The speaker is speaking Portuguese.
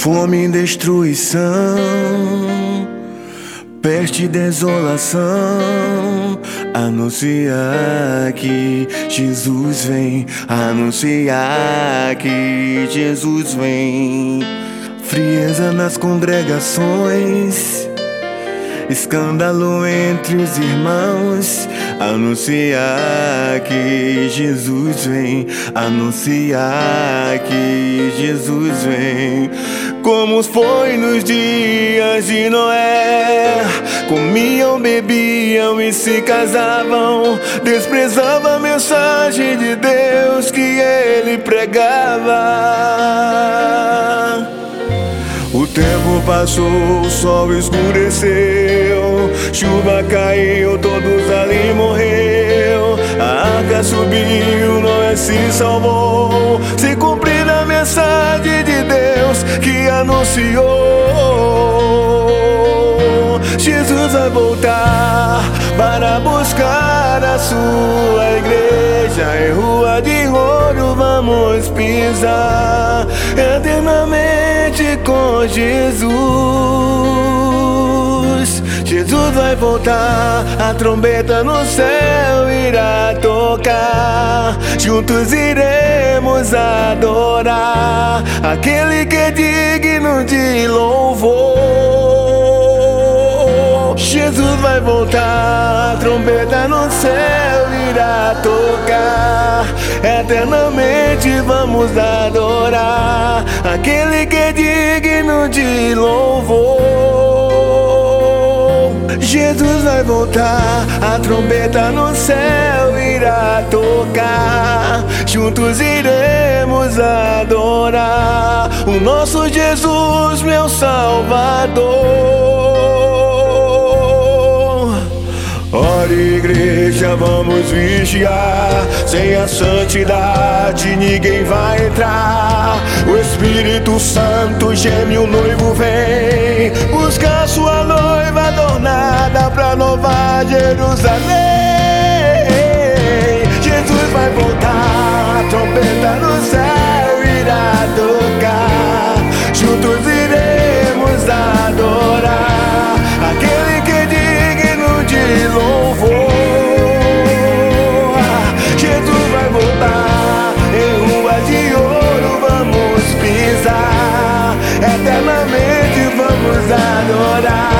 Fome e destruição, peste e desolação, anunciar que Jesus vem, anunciar que Jesus vem. Frieza nas congregações, escândalo entre os irmãos, anunciar que Jesus vem, anunciar que Jesus vem. Como foi nos dias de Noé, comiam, bebiam e se casavam, desprezavam a mensagem de Deus que ele pregava. O tempo passou, o sol escureceu, chuva caiu, todos ali morreu. A arca subiu, Noé se salvou, se cumpriu a mensagem de Deus que anunciou. Jesus vai voltar para buscar a sua igreja, em rua de ouro vamos pisar eternamente com Jesus. Jesus vai voltar, a trombeta no céu irá tocar, juntos iremos adorar aquele que é digno de louvor. Jesus vai voltar, a trombeta no céu irá tocar, eternamente vamos adorar aquele que é digno de louvor. Jesus vai voltar, a trombeta no céu irá tocar, juntos iremos adorar o nosso Jesus, meu Salvador. Ora, igreja, vamos vigiar, sem a santidade ninguém vai entrar. O Espírito Santo geme, o noivo vem buscar sua noiva adornada pra nova Jerusalém. Jesus vai voltar, a trombeta no céu irá tocar, juntos iremos adorar aquele que é digno de louvor. Jesus vai voltar, em rua de ouro vamos pisar, eternamente vamos adorar